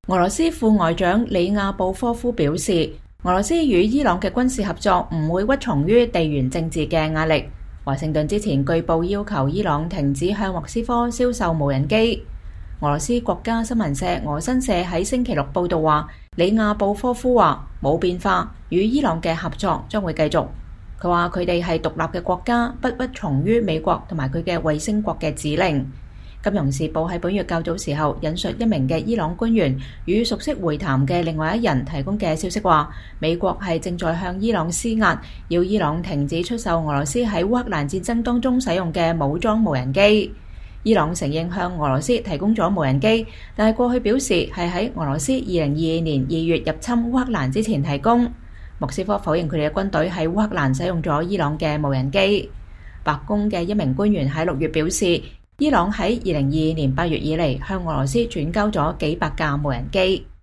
俄羅斯副外長里亞布科夫表示，俄羅斯與伊朗嘅軍事合作唔會屈從於地緣政治嘅壓力。華盛頓之前據報要求伊朗停止向莫斯科銷售無人機。俄羅斯國家新聞社俄新社喺星期六報道話，里亞布科夫話冇變化，與伊朗嘅合作將會繼續。佢話佢哋係獨立嘅國家，不屈從於美國同埋佢嘅衛星國嘅指令。金融時報喺本月較早時候引述一名嘅伊朗官員與熟悉會談嘅另外一人提供嘅消息話，美國係正在向伊朗施壓，要伊朗停止出售俄羅斯喺烏克蘭戰爭當中使用嘅武裝無人機。伊朗承認向俄羅斯提供咗無人機，但係過去表示係喺俄羅斯2022年2月入侵烏克蘭之前提供。莫斯科否認佢哋嘅軍隊喺烏克蘭使用咗伊朗嘅無人機。白宮嘅一名官員喺6月表示，伊朗喺2022年8月以嚟向俄羅斯轉交咗幾百架無人機。